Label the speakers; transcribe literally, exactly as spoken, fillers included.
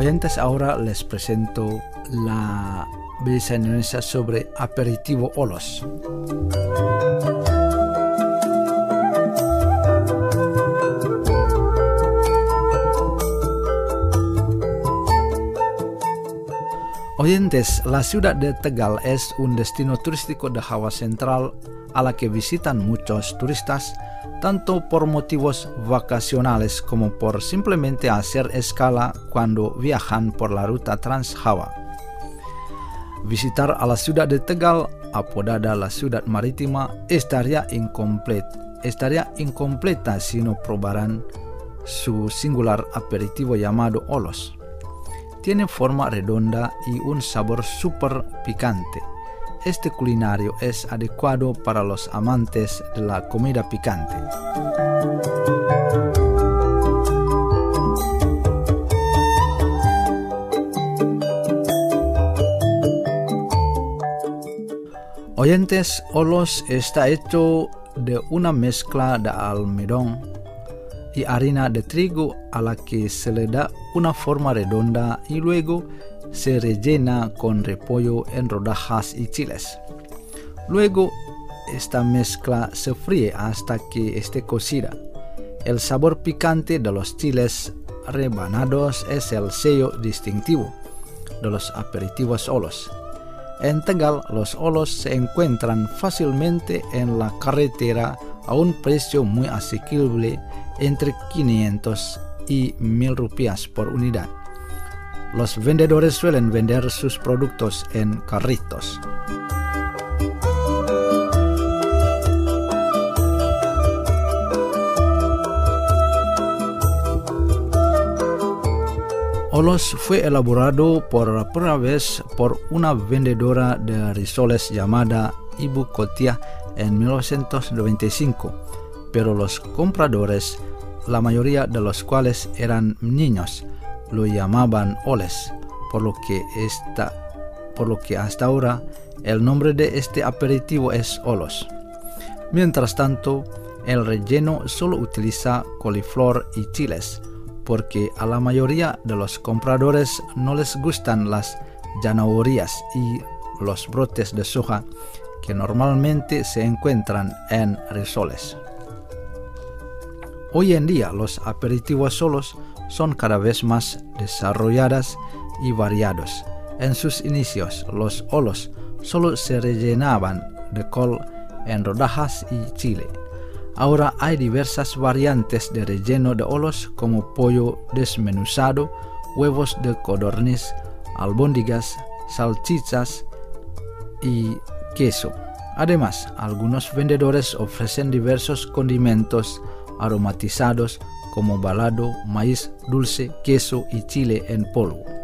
Speaker 1: Oyentes, ahora les presento la belleza indonesia sobre aperitivo olos. Oyentes, la ciudad de Tegal es un destino turístico de Java Central a la que visitan muchos turistas, tanto por motivos vacacionales como por simplemente hacer escala cuando viajan por la ruta Trans-Java. Visitar a la ciudad de Tegal, apodada la ciudad marítima, estaría incompleta, estaría incompleta si no probaran su singular aperitivo llamado olos. Tiene forma redonda y un sabor súper picante. Este culinario es adecuado para los amantes de la comida picante. Oyentes, olos está hecho de una mezcla de almidón y harina de trigo a la que se le da una forma redonda y luego se rellena con repollo en rodajas y chiles. Luego esta mezcla se fríe hasta que esté cocida. El sabor picante de los chiles rebanados es el sello distintivo de los aperitivos olos. En Tegal, los olos se encuentran fácilmente en la carretera a un precio muy asequible, entre quinientos y mil rupias por unidad. Los vendedores suelen vender sus productos en carritos. Olos fue elaborado por primera vez por una vendedora de risoles llamada Ibu Kotia en mil novecientos noventa y cinco, pero los compradores, la mayoría de los cuales eran niños, lo llamaban oles, por lo que esta, por lo que hasta ahora el nombre de este aperitivo es olos. Mientras tanto, el relleno solo utiliza coliflor y chiles, porque a la mayoría de los compradores no les gustan las zanahorias y los brotes de soja que normalmente se encuentran en risoles. Hoy en día los aperitivos solos son cada vez más desarrollados y variados. En sus inicios, los olos solo se rellenaban de col en rodajas y chile. Ahora hay diversas variantes de relleno de olos como pollo desmenuzado, huevos de codorniz, albóndigas, salchichas y queso. Además, algunos vendedores ofrecen diversos condimentos aromatizados como balado, maíz dulce, queso y chile en polvo.